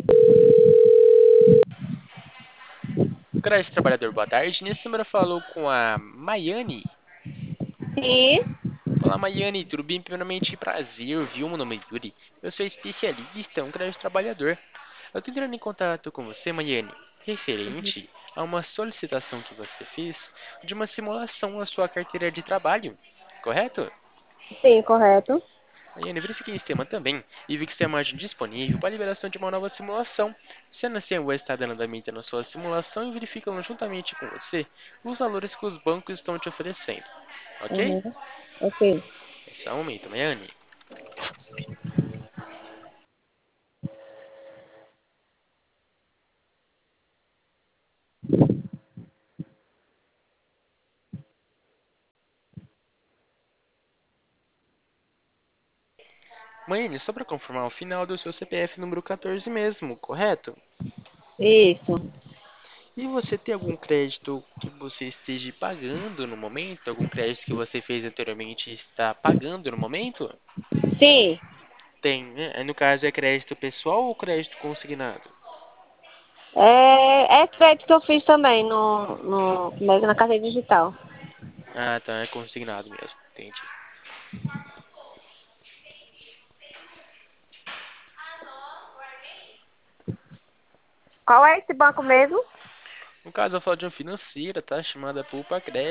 Crédito Trabalhador, boa tarde. Nesse número falou com a Maiane. Sim. Olá, Maiane, tudo bem? Primeiramente, prazer, viu? Meu nome é Yuri. Eu sou especialista em crédito trabalhador. Eu tô entrando em contato com você, Maiane, referente a uma solicitação que você fez de uma simulação da sua carteira de trabalho, correto? Sim, correto. Maiane, verifiquei esse tema também e vi que você tem a margem disponível para a liberação de uma nova simulação. Sendo assim, eu vou estar dando andamento na sua simulação e verificando juntamente com você os valores que os bancos estão te oferecendo, ok? Uhum. Ok. Só um momento, Maiane. Maiane, só para confirmar o final do seu CPF número 14 mesmo, correto? Isso. E você tem algum crédito que você esteja pagando no momento? Algum crédito que você fez anteriormente e está pagando no momento? Sim. Tem, né? No caso, é crédito pessoal ou crédito consignado? É crédito que eu fiz também na carteira digital. Ah, tá, é consignado mesmo. Entendi. Qual é esse banco mesmo? No caso, eu falo de uma financeira, tá? Chamada Poupa Crédito.